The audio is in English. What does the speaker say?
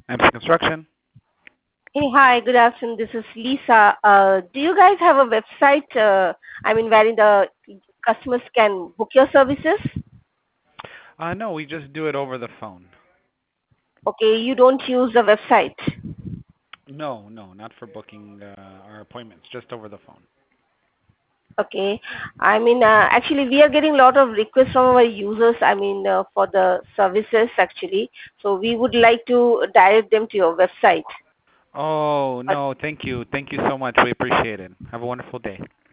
MC Construction. Hey, hi, good afternoon. This is Lisa. Do you guys have a website, wherein the customers can book your services? No, we just do it over the phone. Okay, you don't use the website. No, no, not for booking our appointments, just over the phone. Okay, actually, we are getting a lot of requests from our users, for the services actually. So we would like to direct them to your website. Oh, But no, thank you. Thank you so much. We appreciate it. Have a wonderful day.